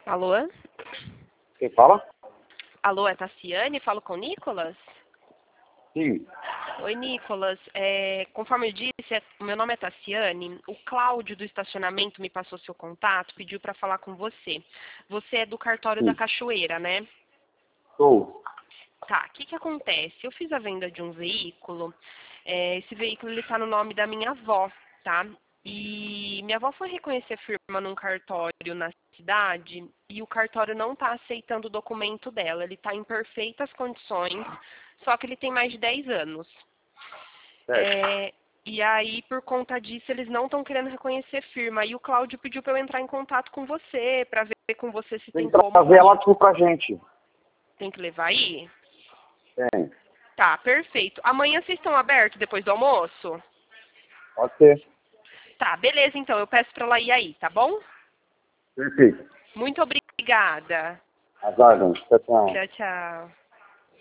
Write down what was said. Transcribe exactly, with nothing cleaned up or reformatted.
Alô? Quem fala? Alô, é Tassiane? Falo com o Nicolas? Sim. Oi, Nicolas. É, conforme eu disse, é, o meu nome é Tassiane. O Cláudio do estacionamento me passou seu contato, pediu para falar com você. Você é do cartório da Sim. Cachoeira, né? Sou. Tá, o que que acontece? Eu fiz a venda de um veículo. É, esse veículo ele está no nome da minha avó, tá? E minha avó foi reconhecer firma num cartório na cidade e o cartório não está aceitando o documento dela. Ele está em perfeitas condições, só que ele tem mais de dez anos. Certo. É, e aí, por conta disso, eles não estão querendo reconhecer firma. E o Cláudio pediu para eu entrar em contato com você, para ver com você se Tem tem que como. trazer ela aqui pra gente. Tem que levar aí? Tem. Tá, perfeito. Amanhã vocês estão abertos depois do almoço? Pode ser. Tá, beleza então. Eu peço pra ela ir aí, tá bom? Perfeito. Muito obrigada. As ordens. Tchau, tchau. Tchau, tchau.